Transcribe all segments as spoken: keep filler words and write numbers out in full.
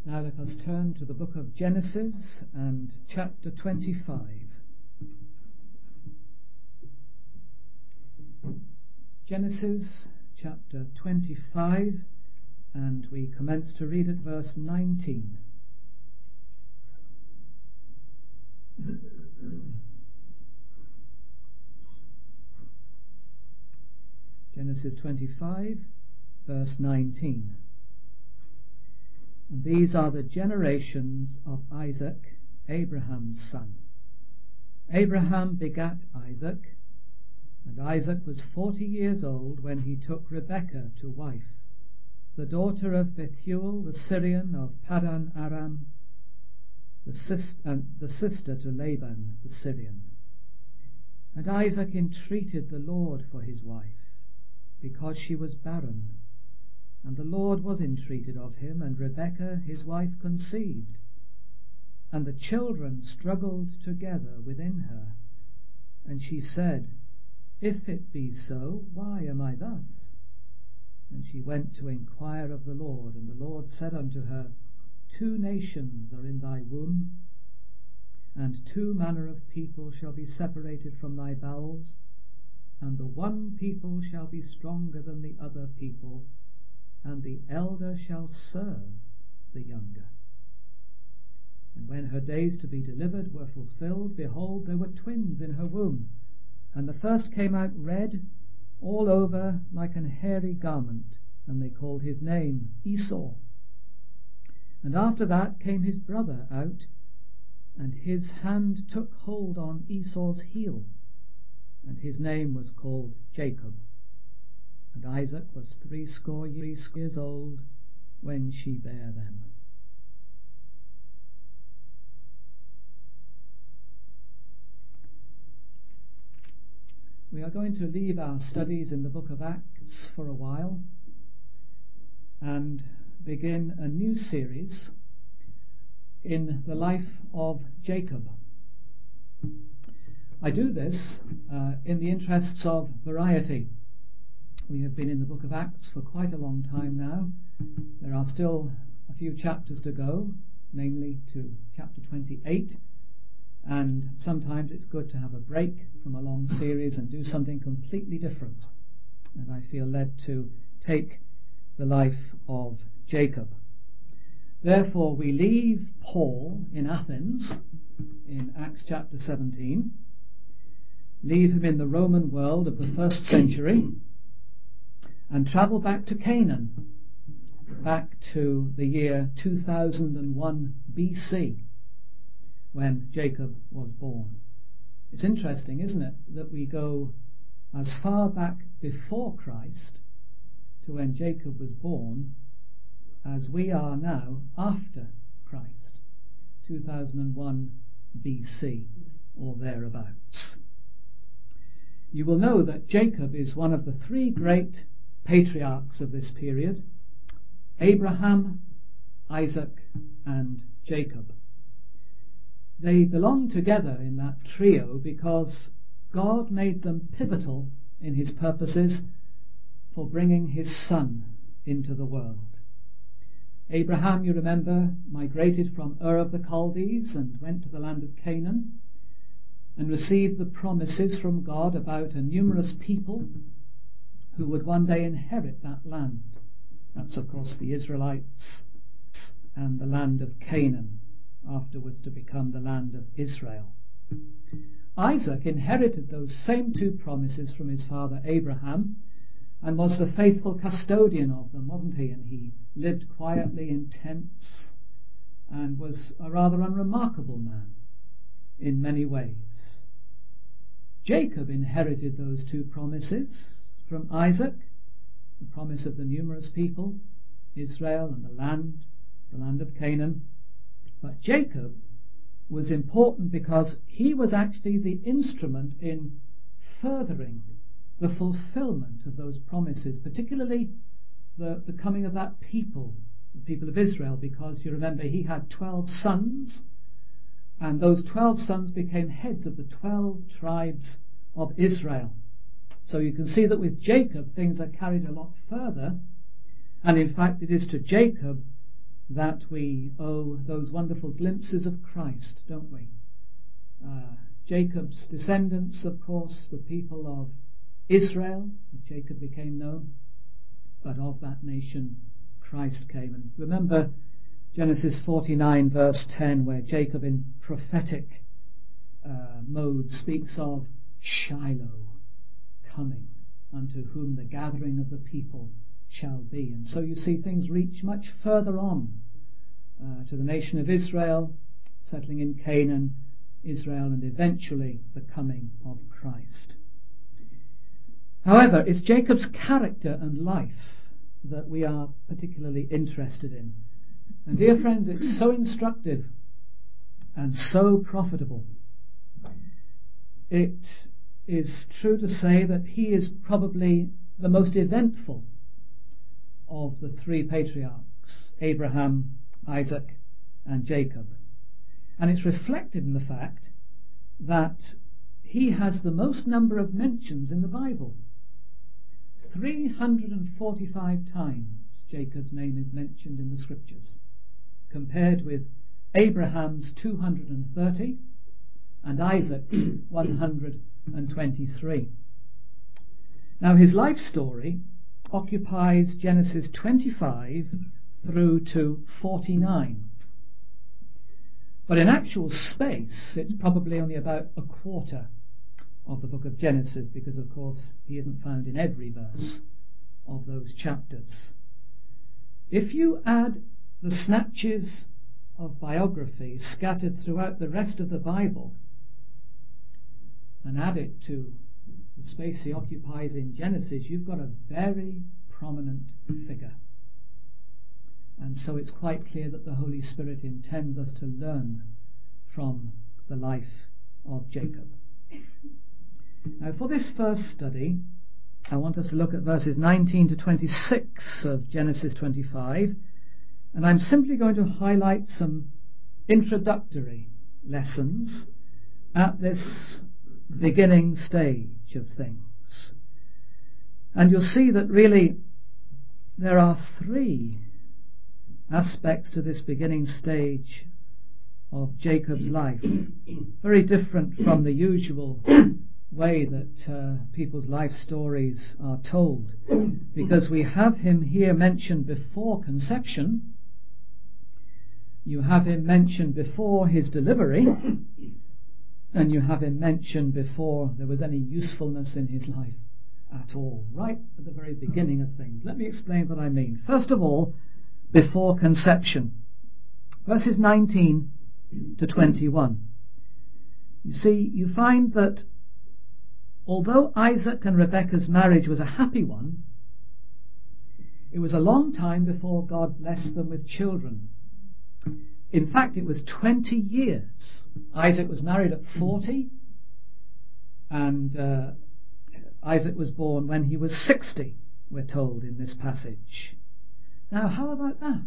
Now let us turn to the book of Genesis and chapter twenty-five. Genesis chapter twenty-five, and we commence to read at verse nineteen. Genesis twenty-five, verse nineteen. And these are the generations of Isaac, Abraham's son. Abraham begat Isaac, and Isaac was forty years old when he took Rebekah to wife, the daughter of Bethuel the Syrian of Paddan Aram, the, sis- and the sister to Laban the Syrian. And Isaac entreated the Lord for his wife, because she was barren. And the Lord was entreated of him, and Rebekah his wife conceived. And the children struggled together within her. And she said, If it be so, why am I thus? And she went to inquire of the Lord. And the Lord said unto her, Two nations are in thy womb, and two manner of people shall be separated from thy bowels, and the one people shall be stronger than the other people, and the elder shall serve the younger. And when her days to be delivered were fulfilled, behold, there were twins in her womb. And the first came out red all over like an hairy garment, and they called his name Esau. And after that came his brother out, and his hand took hold on Esau's heel, and his name was called Jacob. And Isaac was threescore years old when she bare them. We are going to leave our studies in the book of Acts for a while and begin a new series in the life of Jacob. I do this uh, in the interests of variety. We have been in the book of Acts for quite a long time now. There are still a few chapters to go, namely to chapter twenty-eight, and sometimes it's good to have a break from a long series and do something completely different. And I feel led to take the life of Jacob. Therefore we leave Paul in Athens in Acts chapter seventeen, leave him in the Roman world of the first century, and travel back to Canaan, back to the year two thousand one B C, when Jacob was born. It's interesting, isn't it, that we go as far back before Christ to when Jacob was born as we are now after Christ, two thousand one B C or thereabouts. You will know that Jacob is one of the three great patriarchs of this period: Abraham, Isaac, and Jacob. They belong together in that trio because God made them pivotal in his purposes for bringing his son into the world. Abraham, you remember, migrated from Ur of the Chaldees and went to the land of Canaan and received the promises from God about a numerous people who would one day inherit that land. That's, of course, the Israelites and the land of Canaan, afterwards to become the land of Israel. Isaac inherited those same two promises from his father Abraham and was the faithful custodian of them, wasn't he? And he lived quietly in tents and was a rather unremarkable man in many ways. Jacob inherited those two promises from Isaac, the promise of the numerous people, Israel and the land, the land of Canaan. But Jacob was important because he was actually the instrument in furthering the fulfillment of those promises, particularly the, the coming of that people, the people of Israel, because you remember he had twelve sons, and those twelve sons became heads of the twelve tribes of Israel. So you can see that with Jacob things are carried a lot further, and in fact it is to Jacob that we owe those wonderful glimpses of Christ, don't we? Uh, Jacob's descendants, of course, the people of Israel, as Jacob became known, but of that nation Christ came. And remember Genesis forty-nine verse ten, where Jacob in prophetic uh, mode speaks of Shiloh coming, unto whom the gathering of the people shall be. And so you see things reach much further on uh, to the nation of Israel, settling in Canaan, Israel, and eventually the coming of Christ. However, it's Jacob's character and life that we are particularly interested in. And dear friends, it's so instructive and so profitable. It is true to say that he is probably the most eventful of the three patriarchs, Abraham, Isaac, and Jacob. And it's reflected in the fact that he has the most number of mentions in the Bible. three hundred forty-five times Jacob's name is mentioned in the scriptures, compared with Abraham's two hundred thirty and Isaac's one hundred twenty-three. Now his life story occupies Genesis twenty-five through to forty-nine. But in actual space, it's probably only about a quarter of the book of Genesis, because of course he isn't found in every verse of those chapters. If you add the snatches of biography scattered throughout the rest of the Bible and add it to the space he occupies in Genesis, you've got a very prominent figure. And so it's quite clear that the Holy Spirit intends us to learn from the life of Jacob. Now, for this first study, I want us to look at verses nineteen to twenty-six of Genesis twenty-five, and I'm simply going to highlight some introductory lessons at this beginning stage of things. And you'll see that really there are three aspects to this beginning stage of Jacob's life, very different from the usual way that uh, people's life stories are told, because we have him here mentioned before conception, you have him mentioned before his delivery, and you have him mentioned before there was any usefulness in his life at all, right at the very beginning of things. Let me explain what I mean. First of all, before conception, verses nineteen to twenty-one. You see, you find that although Isaac and Rebekah's marriage was a happy one, it was a long time before God blessed them with children. In fact, it was twenty years. Isaac was married at forty, and uh, Isaac was born when he was sixty, we're told in this passage. Now, how about that?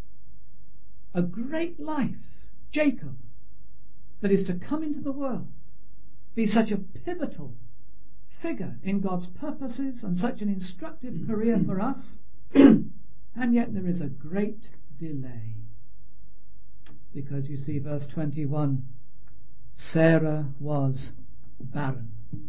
A great life, Jacob, that is to come into the world, be such a pivotal figure in God's purposes and such an instructive career for us, and yet there is a great delay. Because you see, verse twenty-one, Sarah was barren.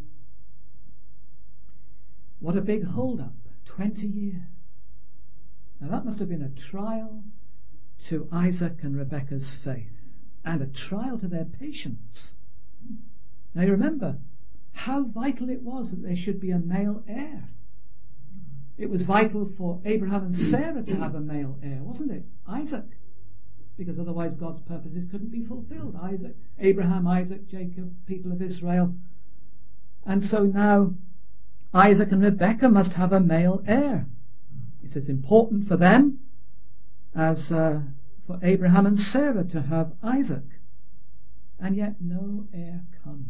What a big hold-up, twenty years. Now that must have been a trial to Isaac and Rebekah's faith, and a trial to their patience. Now you remember how vital it was that there should be a male heir. It was vital for Abraham and Sarah to have a male heir, wasn't it? Isaac. Because otherwise God's purposes couldn't be fulfilled. Isaac, Abraham, Isaac, Jacob, people of Israel. And so now Isaac and Rebekah must have a male heir. It's as important for them as uh, for Abraham and Sarah to have Isaac. And yet no heir comes.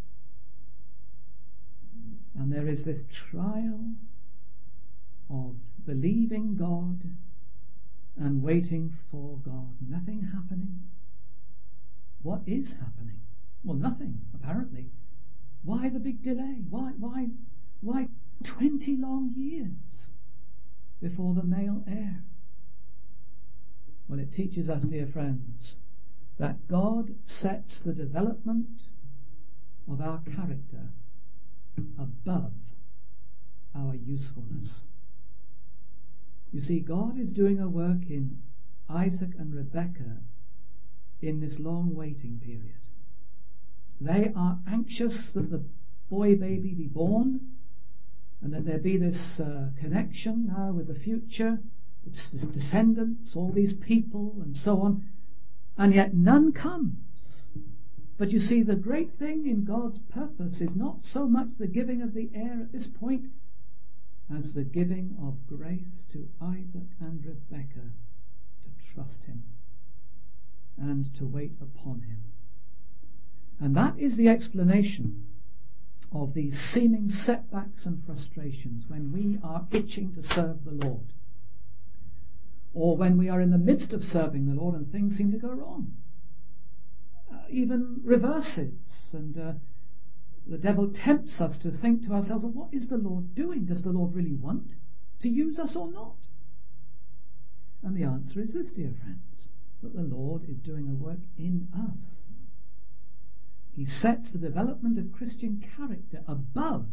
And there is this trial of believing God and waiting for God. Nothing happening. What is happening? Well, nothing, apparently. Why the big delay? Why, why, why twenty long years before the male heir? Well, it teaches us, dear friends, that God sets the development of our character above our usefulness. You see, God is doing a work in Isaac and Rebekah in this long waiting period. They are anxious that the boy baby be born and that there be this uh, connection now with the future, the descendants, all these people and so on, and yet none comes. But you see, the great thing in God's purpose is not so much the giving of the heir at this point as the giving of grace to Isaac and Rebekah to trust him and to wait upon him. And that is the explanation of these seeming setbacks and frustrations when we are itching to serve the Lord, or when we are in the midst of serving the Lord and things seem to go wrong. Uh, even reverses, and uh, the devil tempts us to think to ourselves, well, what is the Lord doing? Does the Lord really want to use us or not? And the answer is this, dear friends, that the Lord is doing a work in us. He sets the development of Christian character above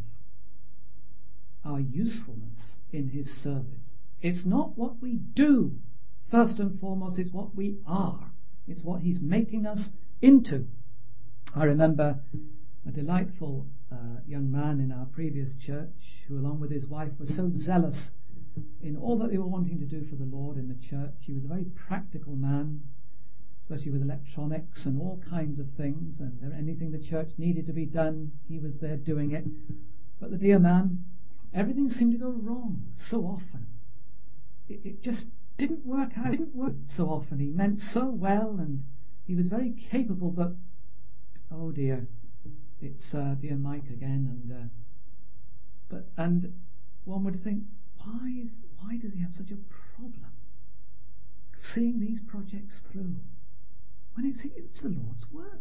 our usefulness in his service. It's not what we do, first and foremost, it's what we are. It's what he's making us into. I remember a delightful uh, young man in our previous church who, along with his wife, was so zealous in all that they were wanting to do for the Lord in the church. He was a very practical man, especially with electronics and all kinds of things, and anything the church needed to be done, he was there doing it. But the dear man, everything seemed to go wrong so often. It, it just didn't work out. It didn't work so often. He meant so well, and he was very capable, but oh dear, it's uh, dear Mike again, and uh, but and one would think, why is why does he have such a problem seeing these projects through? When it's, it's the Lord's work.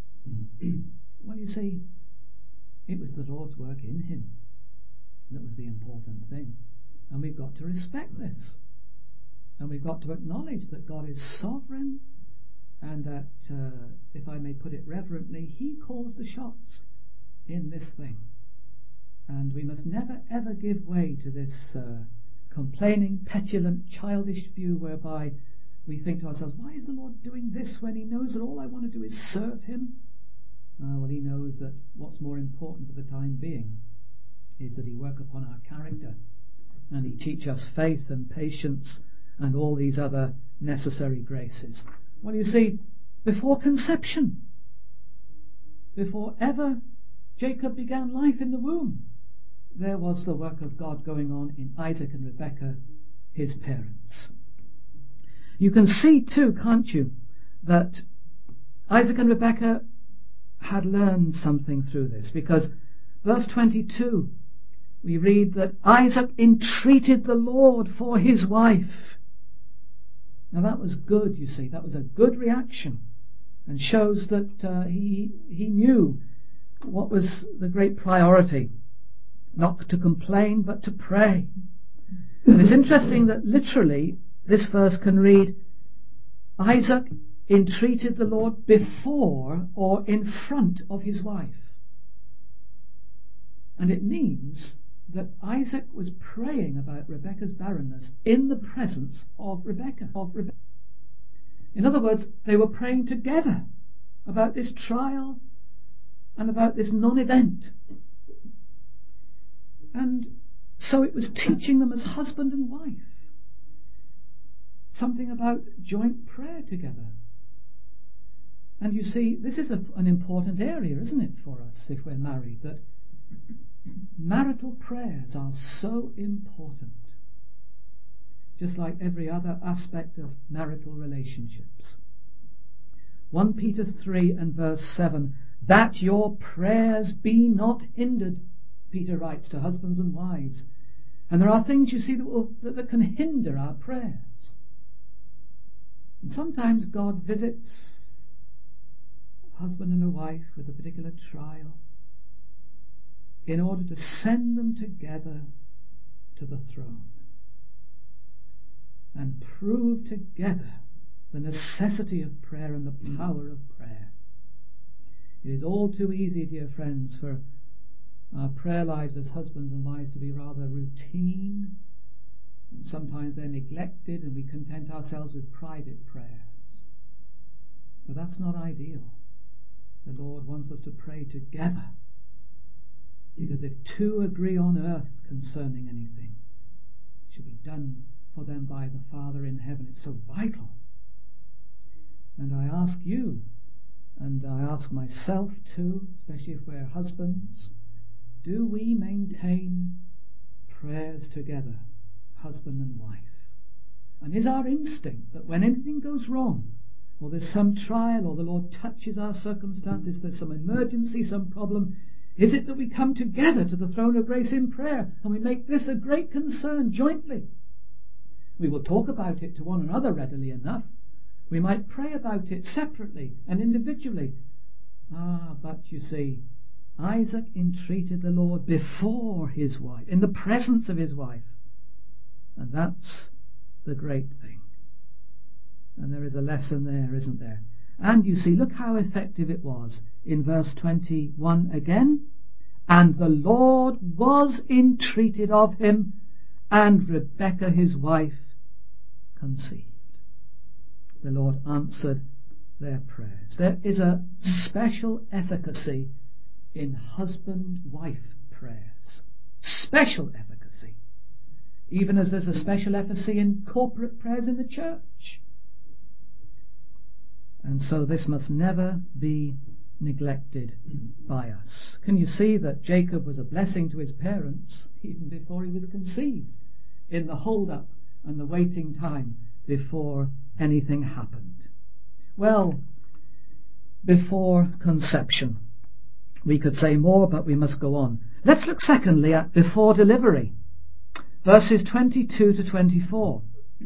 Well, you see, it was the Lord's work in him that was the important thing. And we've got to respect this. And we've got to acknowledge that God is sovereign, and that, uh, if I may put it reverently, he calls the shots in this thing. And we must never ever give way to this uh, complaining, petulant, childish view whereby we think to ourselves, why is the Lord doing this when he knows that all I want to do is serve him? Uh, well, he knows that what's more important for the time being is that he work upon our character, and he teach us faith and patience and all these other necessary graces. Well, you see, before conception, before ever Jacob began life in the womb, there was the work of God going on in Isaac and Rebekah, his parents. You can see too, can't you, that Isaac and Rebekah had learned something through this, because verse twenty-two, we read that Isaac entreated the Lord for his wife. Now that was good, you see, that was a good reaction, and shows that uh, he he knew what was the great priority, not to complain but to pray. And it's interesting that literally this verse can read, Isaac entreated the Lord before or in front of his wife. And it means that Isaac was praying about Rebekah's barrenness in the presence of Rebekah. Of Rebekah. In other words, they were praying together about this trial and about this non-event. And so it was teaching them as husband and wife something about joint prayer together. And you see, this is a, an important area, isn't it, for us if we're married, that marital prayers are so important, just like every other aspect of marital relationships. First Peter three and verse seven, that your prayers be not hindered, Peter writes to husbands and wives. And there are things, you see, that, will, that, that can hinder our prayers. And sometimes God visits a husband and a wife with a particular trial in order to send them together to the throne and prove together the necessity of prayer and the power of prayer. It is all too easy, dear friends, for our prayer lives as husbands and wives to be rather routine, and sometimes they're neglected and we content ourselves with private prayers. But that's not ideal. The Lord wants us to pray together, because if two agree on earth concerning anything, it shall be done for them by the Father in heaven. It's so vital. And I ask you, and I ask myself too, especially if we're husbands, do we maintain prayers together, husband and wife? And is our instinct that when anything goes wrong, or there's some trial, or the Lord touches our circumstances, there's some emergency, some problem, is it that we come together to the throne of grace in prayer and we make this a great concern jointly? We will talk about it to one another readily enough. We might pray about it separately and individually. Ah, but you see, Isaac entreated the Lord before his wife, in the presence of his wife. And that's the great thing. And there is a lesson there, isn't there? And you see, look how effective it was in verse twenty-one again. And the Lord was entreated of him, and Rebekah his wife conceived. The Lord answered their prayers. There is a special efficacy in husband-wife prayers. Special efficacy. Even as there's a special efficacy in corporate prayers in the church. And so this must never be neglected by us. Can you see that Jacob was a blessing to his parents even before he was conceived, in the hold-up and the waiting time before anything happened? Well, before conception. We could say more, but we must go on. Let's look secondly at before delivery. Verses twenty-two to twenty-four.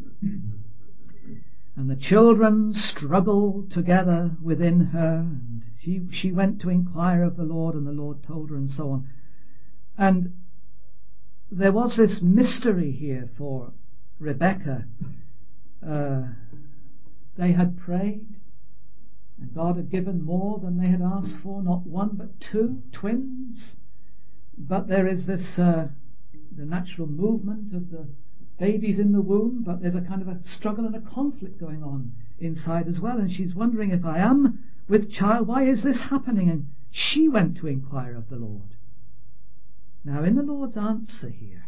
And the children struggled together within her, and she, she went to inquire of the Lord, and the Lord told her, and so on. And there was this mystery here for Rebekah. Uh, they had prayed, and God had given more than they had asked for, not one but two, twins. But there is this, uh, the natural movement of the babies in the womb, but there's a kind of a struggle and a conflict going on inside as well. And she's wondering, if I am with child, why is this happening? And she went to inquire of the Lord. Now, in the Lord's answer here,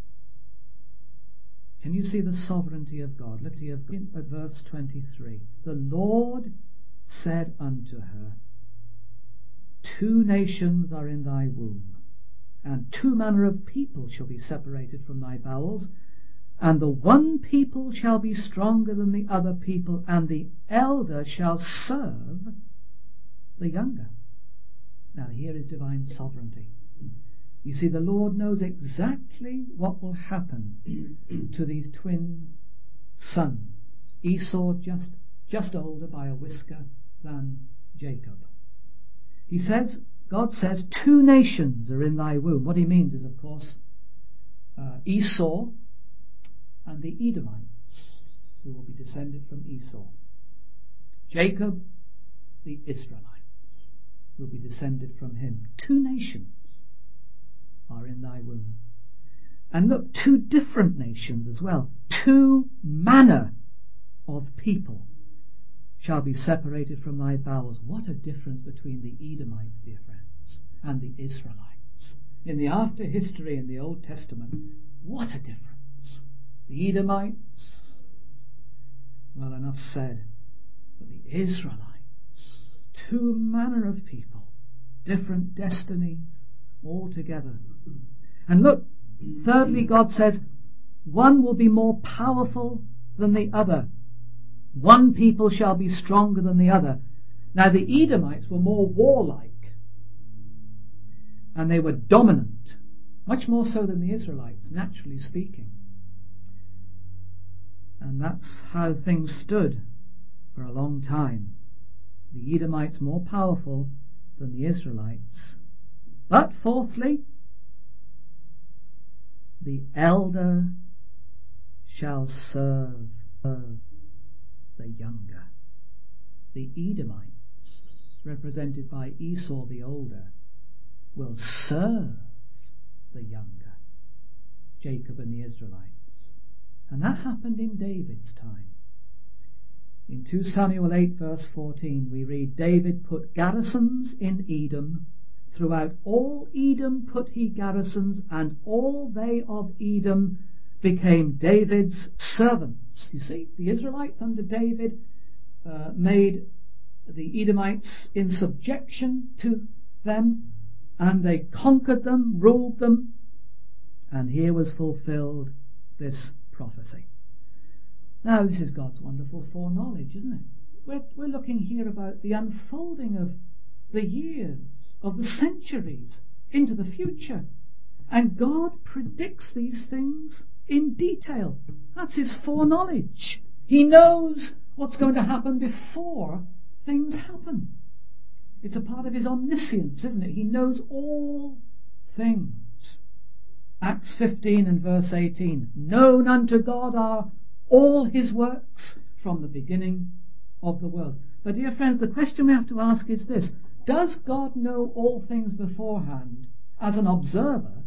can you see the sovereignty of God? Look here at verse twenty-three. The Lord said unto her, two nations are in thy womb, and two manner of people shall be separated from thy bowels, and the one people shall be stronger than the other people, and the elder shall serve the younger. Now here is divine sovereignty. You see, the Lord knows exactly what will happen to these twin sons. Esau just, just older by a whisker than Jacob. He says, God says, two nations are in thy womb. What he means is, of course, uh, Esau and the Edomites, who will be descended from Esau. Jacob, the Israelites, will be descended from him. Two nations are in thy womb. And look, two different nations as well. Two manner of people shall be separated from thy bowels. What a difference between the Edomites, dear friends, and the Israelites. In the after history in the Old Testament, what a difference. The Edomites, well, enough said, but the Israelites, two manner of people, different destinies altogether. And look, thirdly, God says, one will be more powerful than the other. One people shall be stronger than the other. Now, the Edomites were more warlike, and they were dominant, much more so than the Israelites, naturally speaking. And that's how things stood for a long time. The Edomites more powerful than the Israelites. But fourthly, the elder shall serve the younger. the Edomites, represented by Esau the older, will serve the younger, Jacob and the Israelites. And that happened in David's time. In two Samuel eight verse fourteen we read, David put garrisons in Edom. Throughout all Edom put he garrisons, and all they of Edom became David's servants. You see, the Israelites under David uh, made the Edomites in subjection to them, and they conquered them, ruled them, and here was fulfilled this prophecy. Now, this is God's wonderful foreknowledge, isn't it? We're, we're looking here about the unfolding of the years, of the centuries, into the future. And God predicts these things in detail. That's his foreknowledge. He knows what's going to happen before things happen. It's a part of his omniscience, isn't it? He knows all things. Acts fifteen and verse eighteen. Known unto God are all his works from the beginning of the world. But dear friends, the question we have to ask is this. Does God know all things beforehand as an observer,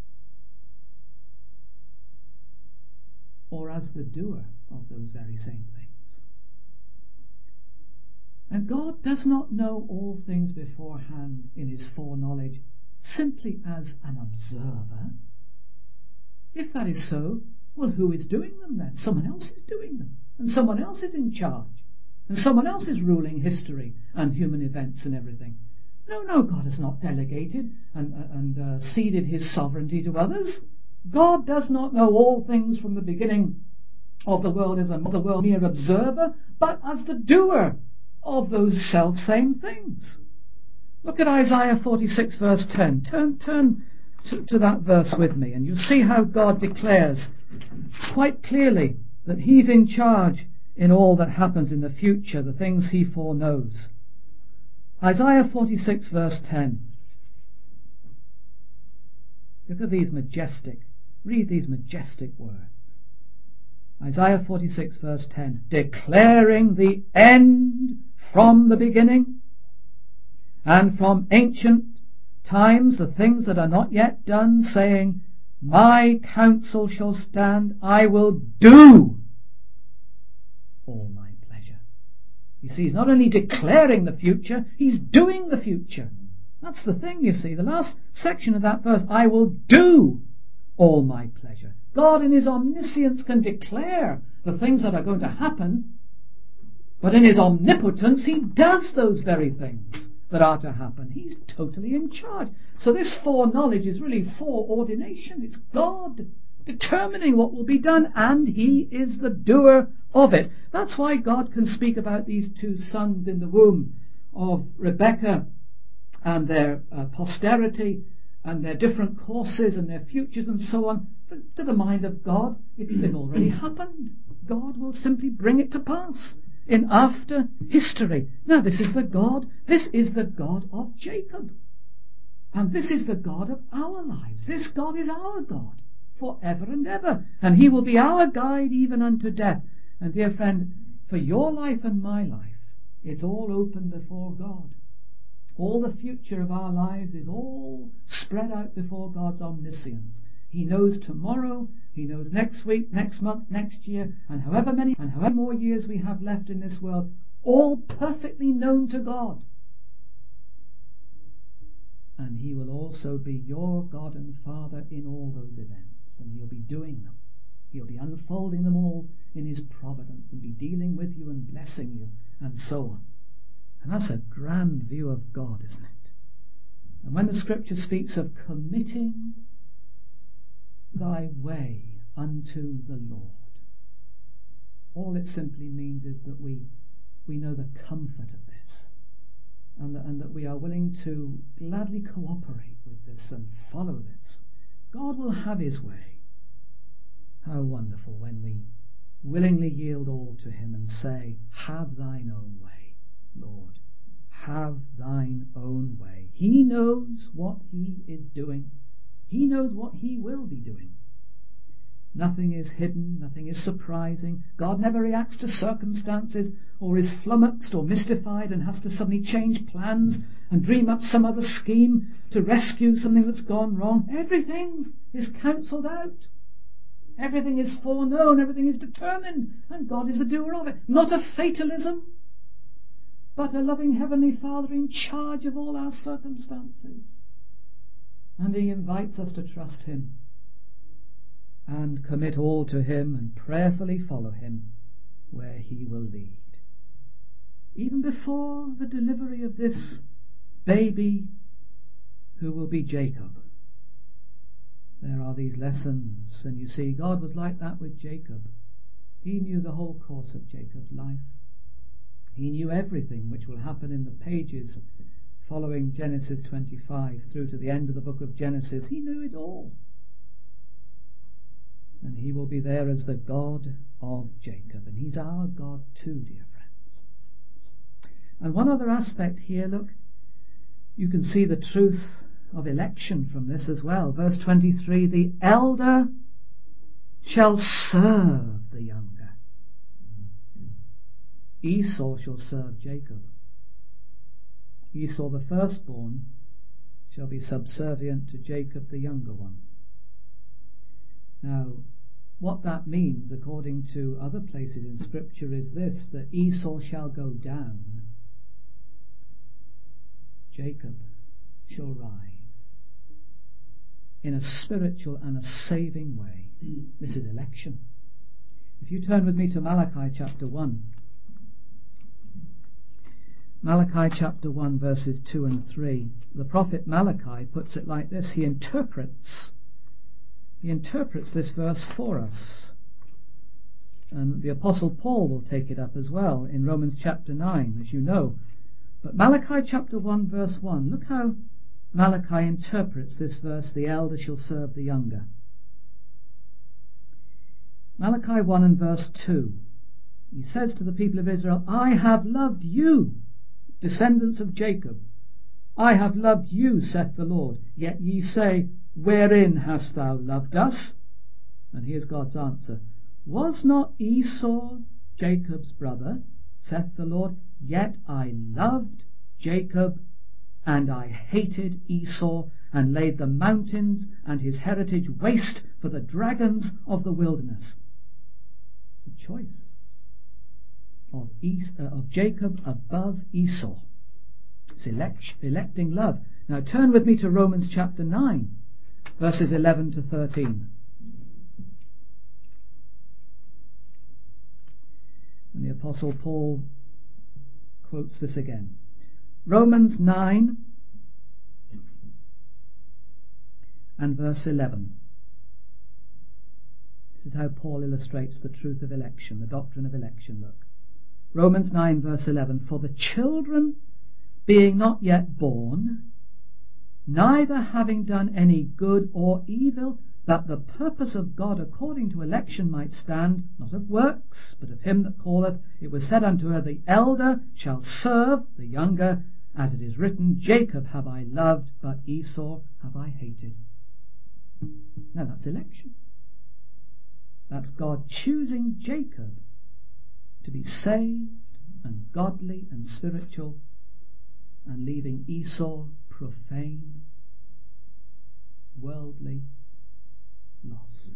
or as the doer of those very same things? And God does not know all things beforehand in his foreknowledge simply as an observer. If that is so, well, who is doing them then? Someone else is doing them, and someone else is in charge, and someone else is ruling history and human events and everything. No, no, God has not delegated and, uh, and uh, ceded his sovereignty to others. God does not know all things from the beginning of the world as a the world mere observer, but as the doer of those self-same things. Look at Isaiah forty-six verse ten. Turn, turn to, to that verse with me, and you'll see how God declares quite clearly that he's in charge in all that happens in the future, the things he foreknows. Isaiah forty-six verse ten. Look at these majestic, read these majestic words. Isaiah forty-six verse ten. Declaring the end from the beginning, and from ancient times the things that are not yet done, saying, my counsel shall stand, I will do all my pleasure. You see, he's not only declaring the future, he's doing the future. That's the thing, you see. The last section of that verse, I will do all my pleasure. God in his omniscience can declare the things that are going to happen, but in his omnipotence he does those very things that are to happen. He's totally in charge. So this foreknowledge is really foreordination. It's God determining what will be done, and he is the doer of it. That's why God can speak about these two sons in the womb of Rebekah and their uh, posterity and their different courses and their futures and so on. For, to the mind of God, it, it already happened. God will simply bring it to pass in after history. Now, this is the God, this is the God of Jacob. And this is the God of our lives. This God is our God forever and ever. And he will be our guide even unto death. And dear friend, for your life and my life, it's all open before God. All the future of our lives is all spread out before God's omniscience. He knows tomorrow, he knows next week, next month, next year, and however many and however more years we have left in this world, all perfectly known to God. And he will also be your God and Father in all those events, and he'll be doing them. He'll be unfolding them all in his providence and be dealing with you and blessing you and so on. And that's a grand view of God, isn't it? And when the scripture speaks of committing thy way unto the Lord, all it simply means is that we we know the comfort of this, and that, and that we are willing to gladly cooperate with this and follow this. God will have his way. How wonderful when we willingly yield all to him and say, have thine own way, Lord. Have thine own way. He knows what he is doing. He knows what he will be doing. Nothing is hidden, nothing is surprising. God never reacts to circumstances or is flummoxed or mystified and has to suddenly change plans and dream up some other scheme to rescue something that's gone wrong. Everything is counselled out. Everything is foreknown, everything is determined, and God is the doer of it. Not a fatalism, but a loving Heavenly Father in charge of all our circumstances. And He invites us to trust Him and commit all to Him and prayerfully follow Him where He will lead. Even before the delivery of this baby who will be Jacob, there are these lessons. And you see, God was like that with Jacob. He knew the whole course of Jacob's life. He knew everything which will happen in the pages following Genesis twenty-five through to the end of the book of Genesis. He knew it all. And He will be there as the God of Jacob. And He's our God too, dear friends. And one other aspect here, look, you can see the truth of election from this as well. Verse twenty-three, the elder shall serve the younger. Esau shall serve Jacob. Esau the firstborn shall be subservient to Jacob the younger one. Now, what that means, according to other places in Scripture, is this, that Esau shall go down, Jacob shall rise in a spiritual and a saving way. This is election. If you turn with me to Malachi chapter one, Malachi chapter one verses two and three, the prophet Malachi puts it like this. He interprets he interprets this verse for us, and the apostle Paul will take it up as well in Romans chapter nine, as you know. But Malachi chapter one verse one, look how Malachi interprets this verse, the elder shall serve the younger. Malachi one and verse two, he says to the people of Israel, I have loved you, descendants of Jacob. I have loved you, saith the Lord. Yet ye say, wherein hast thou loved us? And here's God's answer. Was not Esau Jacob's brother, saith the Lord? Yet I loved Jacob, and I hated Esau, and laid the mountains and his heritage waste for the dragons of the wilderness. It's a choice of, Es- uh, of Jacob above Esau. It's elect- electing love. Now turn with me to Romans chapter nine, verses eleven to thirteen. And the apostle Paul quotes this again. Romans nine and verse eleven. This is how Paul illustrates the truth of election, the doctrine of election. Look, Romans nine verse eleven. For the children being not yet born, neither having done any good or evil, that the purpose of God according to election might stand, not of works, but of him that calleth, it was said unto her, the elder shall serve the younger, as it is written, Jacob have I loved, but Esau have I hated. Now that's election. That's God choosing Jacob to be saved and godly and spiritual, and leaving Esau profane, worldly, lost.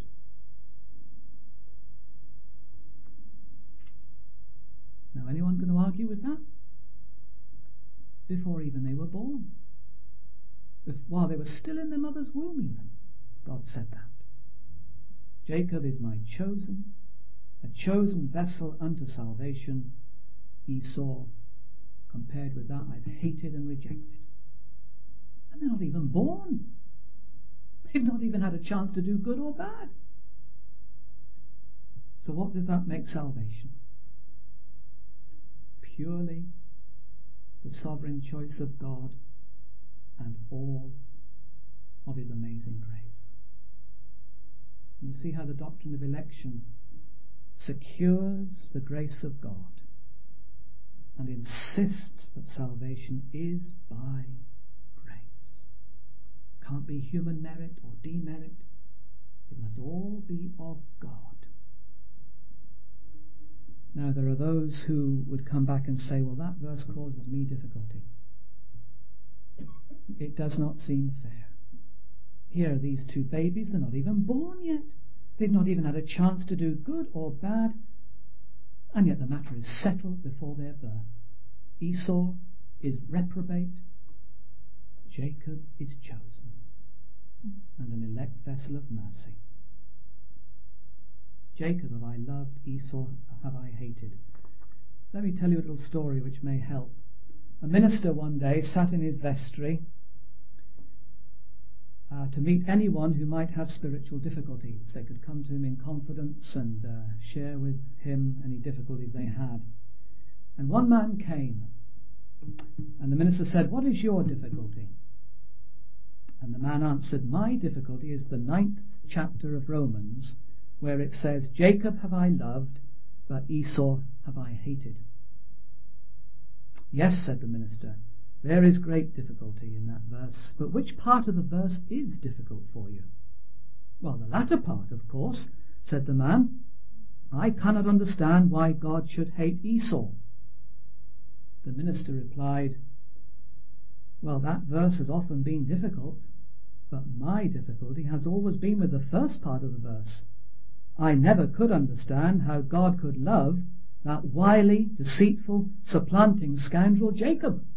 Now, anyone going to argue with that? Before even they were born, if, while they were still in their mother's womb even, God said that. Jacob is my chosen, a chosen vessel unto salvation. Esau, compared with that, I've hated and rejected. And they're not even born. They've not even had a chance to do good or bad. So what does that make salvation? Purely the sovereign choice of God and all of his amazing grace. And you see how the doctrine of election secures the grace of God and insists that salvation is by grace. Can't be human merit or demerit. It must all be of God. Now, there are those who would come back and say, well, that verse causes me difficulty. It does not seem fair. Here are these two babies, they're not even born yet. They've not even had a chance to do good or bad, and yet the matter is settled before their birth. Esau is reprobate, Jacob is chosen, and an elect vessel of mercy. Jacob have I loved, Esau have I hated. Let me tell you a little story which may help. A minister one day sat in his vestry uh, to meet anyone who might have spiritual difficulties. They could come to him in confidence and uh, share with him any difficulties they had. And one man came, and the minister said, "What is your difficulty?" And the man answered, "My difficulty is the ninth chapter of Romans, where it says, Jacob have I loved, but Esau have I hated." "Yes," said the minister, "there is great difficulty in that verse, but which part of the verse is difficult for you?" "Well, the latter part, of course," said the man. "I cannot understand why God should hate Esau." The minister replied, "Well, that verse has often been difficult, but my difficulty has always been with the first part of the verse. I never could understand how God could love that wily, deceitful, supplanting scoundrel Jacob."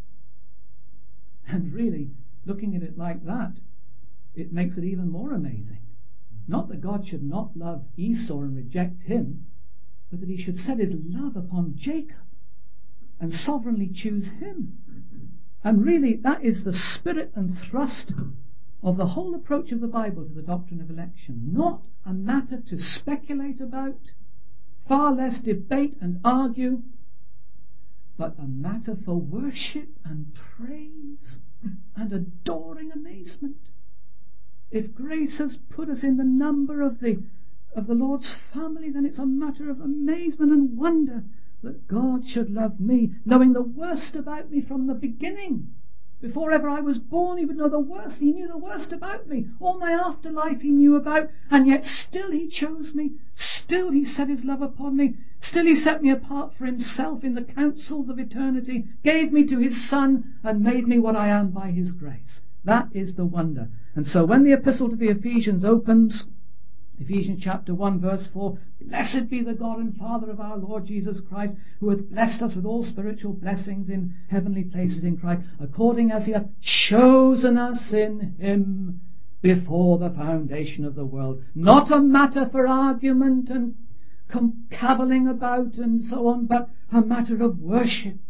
And really, looking at it like that, it makes it even more amazing. Not that God should not love Esau and reject him, but that he should set his love upon Jacob and sovereignly choose him. And really, that is the spirit and thrust of the whole approach of the Bible to the doctrine of election. Not a matter to speculate about, far less debate and argue, but a matter for worship and praise and adoring amazement. If grace has put us in the number of the of the Lord's family, then it's a matter of amazement and wonder that God should love me, knowing the worst about me from the beginning. Before ever I was born, he would know the worst. He knew the worst about me. All my afterlife he knew about, and yet still he chose me. Still he set his love upon me. Still he set me apart for himself in the councils of eternity, gave me to his Son, and made me what I am by his grace. That is the wonder. And so when the epistle to the Ephesians opens, Ephesians chapter one verse four, "Blessed be the God and Father of our Lord Jesus Christ, who hath blessed us with all spiritual blessings in heavenly places in Christ, according as he hath chosen us in him before the foundation of the world." Not a matter for argument and cavilling about and so on, but a matter of worship.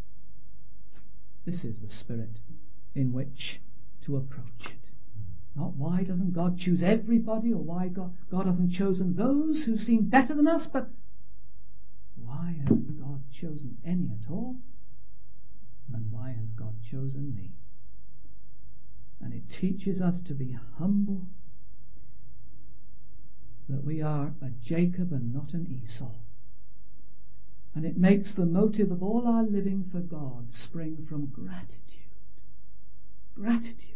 This is the spirit in which to approach it. Not why doesn't God choose everybody, or why God, God hasn't chosen those who seem better than us, but why has God chosen any at all? And why has God chosen me? And it teaches us to be humble, that we are a Jacob and not an Esau. And it makes the motive of all our living for God spring from gratitude. Gratitude.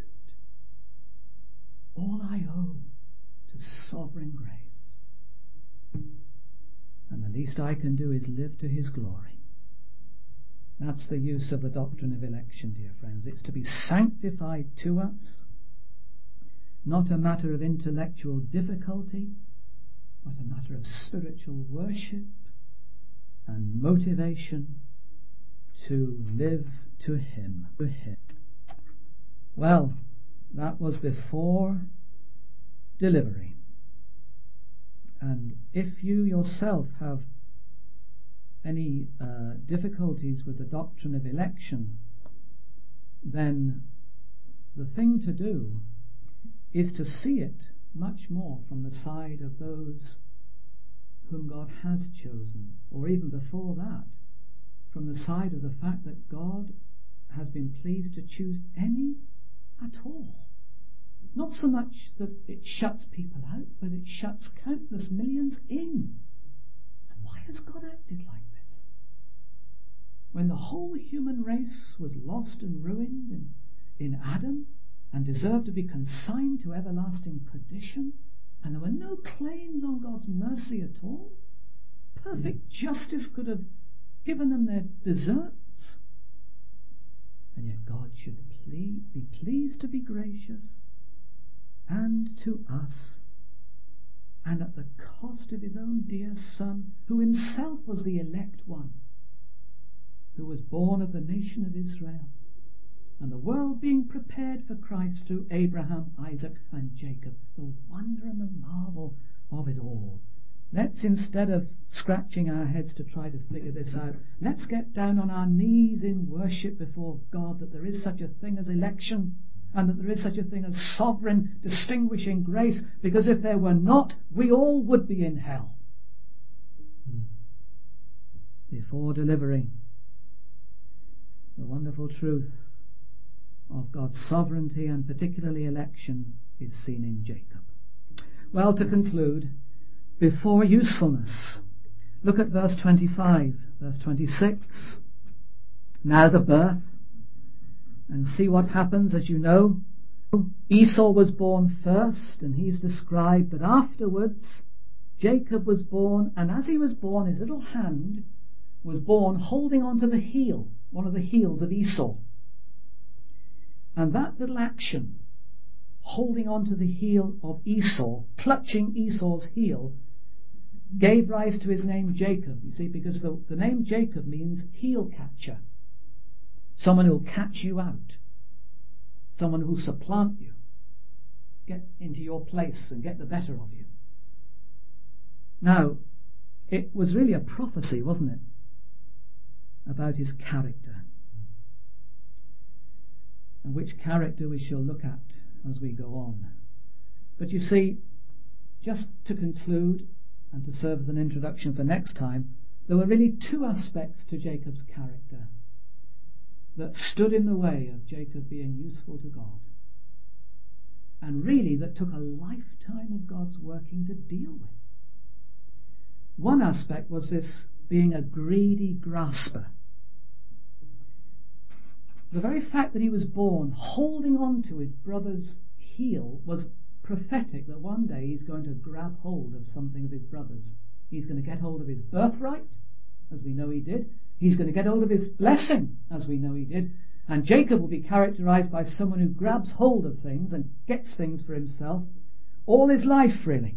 All I owe to sovereign grace. And the least I can do is live to his glory. That's the use of the doctrine of election, dear friends. It's to be sanctified to us, not a matter of intellectual difficulty, but a matter of spiritual worship and motivation to live to him. To him. Well, that was before delivery. And if you yourself have any uh, difficulties with the doctrine of election, then the thing to do is to see it much more from the side of those whom God has chosen, or even before that, from the side of the fact that God has been pleased to choose any at all. Not so much that it shuts people out, but it shuts countless millions in. And why has God acted like this? When the whole human race was lost and ruined in, in Adam and deserved to be consigned to everlasting perdition, And there were no claims on God's mercy at all. Perfect justice could have given them their deserts. And yet God should ple- be pleased to be gracious, and to us, and at the cost of his own dear Son, who himself was the elect one, who was born of the nation of Israel, and the world being prepared for Christ through Abraham, Isaac, and Jacob. The wonder and the marvel of it all. Let's, instead of scratching our heads to try to figure this out, let's get down on our knees in worship before God that there is such a thing as election, and that there is such a thing as sovereign, distinguishing grace, because if there were not, we all would be in hell. Before delivering the wonderful truth of God's sovereignty and particularly election is seen in Jacob. Well, to conclude, before usefulness, look at verse twenty-five, verse twenty-six. Now the birth, and see what happens. As you know, Esau was born first, and he's described, but afterwards Jacob was born, and as he was born, his little hand was born holding onto the heel, one of the heels of Esau. And that little action, holding onto the heel of Esau, clutching Esau's heel, gave rise to his name Jacob. You see, because the, the name Jacob means heel catcher. Someone who'll catch you out. Someone who'll supplant you. Get into your place and get the better of you. Now, it was really a prophecy, wasn't it? About his character. And which character we shall look at as we go on. But you see, just to conclude and to serve as an introduction for next time, there were really two aspects to Jacob's character that stood in the way of Jacob being useful to God, and really that took a lifetime of God's working to deal with. One aspect was this being a greedy grasper. The very fact that he was born holding on to his brother's heel was prophetic that one day he's going to grab hold of something of his brother's. He's going to get hold of his birthright, as we know he did. He's going to get hold of his blessing, as we know he did. And Jacob will be characterized by someone who grabs hold of things and gets things for himself all his life, really.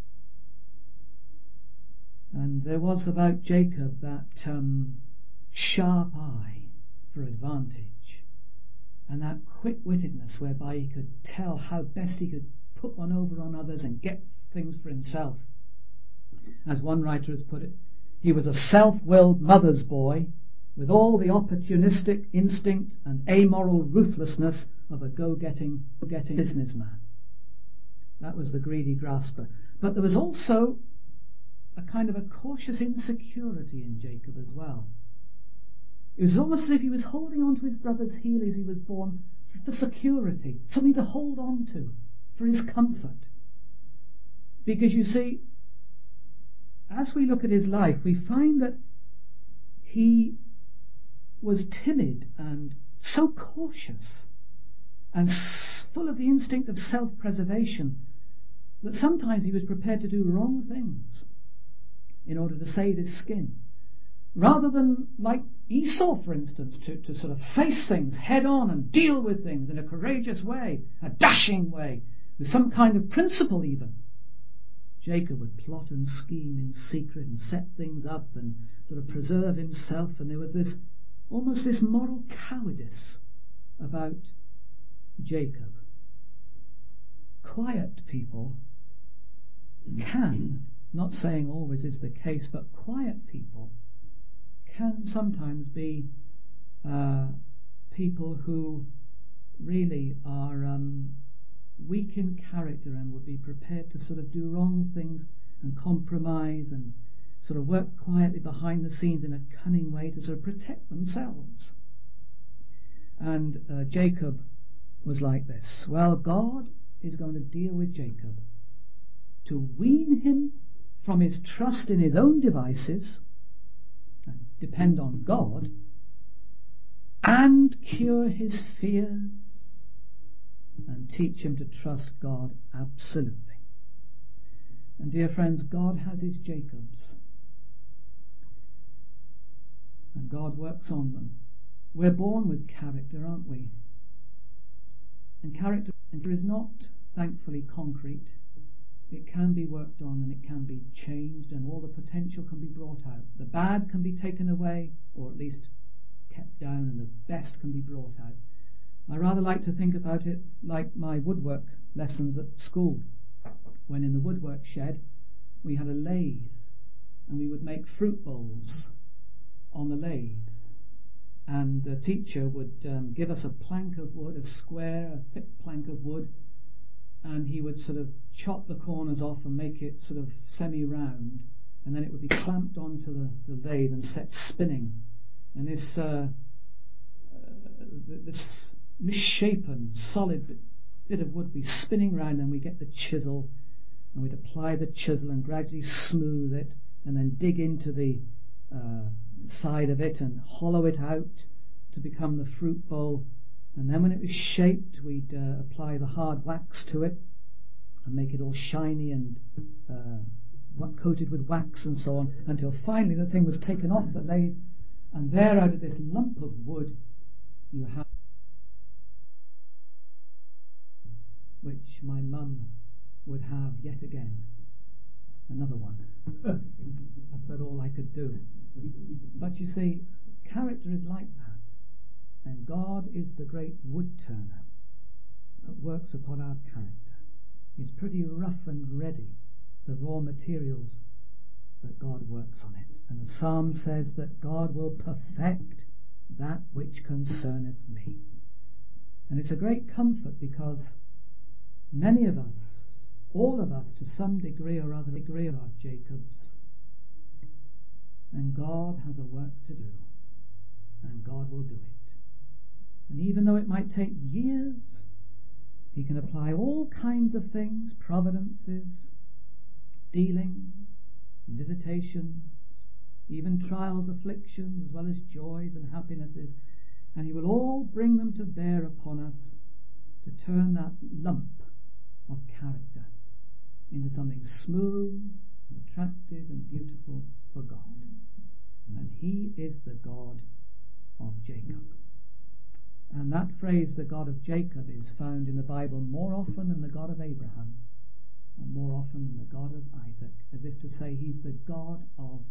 And there was about Jacob that um, sharp eye for advantage, and that quick-wittedness whereby he could tell how best he could put one over on others and get things for himself. As one writer has put it, he was a self-willed mother's boy with all the opportunistic instinct and amoral ruthlessness of a go-getting, go-getting businessman. That was the greedy grasper. But there was also a kind of a cautious insecurity in Jacob as well. It was almost as if he was holding on to his brother's heel as he was born for security, something to hold on to, for his comfort. Because you see, as we look at his life, we find that he was timid and so cautious and full of the instinct of self-preservation that sometimes he was prepared to do wrong things in order to save his skin, rather than, like Esau, for instance, to, to sort of face things head on and deal with things in a courageous way, a dashing way, with some kind of principle even. Jacob would plot and scheme in secret and set things up and sort of preserve himself, and there was this almost this moral cowardice about Jacob. Quiet people can, not saying always is the case, but quiet people can sometimes be uh, people who really are um, weak in character and would be prepared to sort of do wrong things and compromise and sort of work quietly behind the scenes in a cunning way to sort of protect themselves. And uh, Jacob was like this. Well, God is going to deal with Jacob to wean him from his trust in his own devices and depend on God, and cure his fears and teach him to trust God absolutely. And dear friends, God has his Jacobs. And God works on them. We're born with character, aren't we? And character is not, thankfully, concrete. It can be worked on and it can be changed, and all the potential can be brought out. The bad can be taken away, or at least kept down, and the best can be brought out. I rather like to think about it like my woodwork lessons at school, when in the woodwork shed we had a lathe and we would make fruit bowls on the lathe, and the teacher would um, give us a plank of wood, a square, a thick plank of wood, and he would sort of chop the corners off and make it sort of semi-round, and then it would be clamped onto the, the lathe and set spinning, and this uh, uh, this misshapen solid bit, bit of wood would be spinning round, and we get the chisel and we'd apply the chisel and gradually smooth it and then dig into the uh, side of it and hollow it out to become the fruit bowl. And then when it was shaped, we'd uh, apply the hard wax to it and make it all shiny and uh, coated with wax and so on, until finally the thing was taken off the lathe, and there out of this lump of wood you have, which my mum would have yet again, another one. That's about all I could do. But you see, character is like that, and God is the great wood turner that works upon our character. It's pretty rough and ready, the raw materials, but God works on it. And the psalm says that God will perfect that which concerneth me. And it's a great comfort, because many of us, all of us to some degree or other, degree are Jacobs, and God has a work to do, and God will do it. And even though it might take years, he can apply all kinds of things, providences, dealings, visitations, even trials, afflictions, as well as joys and happinesses, and he will all bring them to bear upon us to turn that lump of character into something smooth and attractive and beautiful for God. And he is the God of Jacob. And that phrase, the God of Jacob, is found in the Bible more often than the God of Abraham, and more often than the God of Isaac, as if to say he's the God of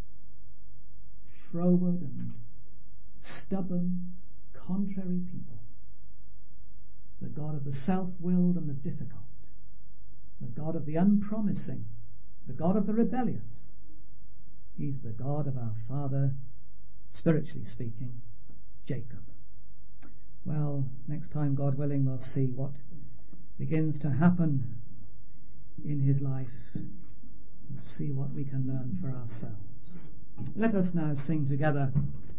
froward and stubborn, contrary people, the God of the self-willed and the difficult, the God of the unpromising, the God of the rebellious. He's the God of our father, spiritually speaking, Jacob. Well, next time, God willing, we'll see what begins to happen in his life and see what we can learn for ourselves. Let us now sing together